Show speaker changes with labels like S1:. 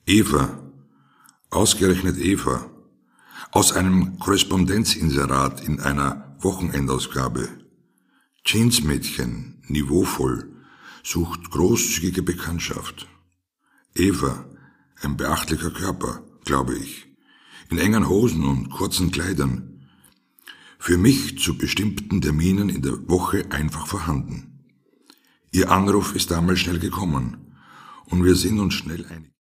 S1: Eva, ausgerechnet Eva, aus einem Korrespondenzinserat in einer Wochenendausgabe. Jeansmädchen, niveauvoll, sucht großzügige Bekanntschaft. Eva, ein beachtlicher Körper, glaube ich, in engen Hosen und kurzen Kleidern. Für mich zu bestimmten Terminen in der Woche einfach vorhanden. Ihr Anruf ist damals schnell gekommen und wir sind uns schnell einig.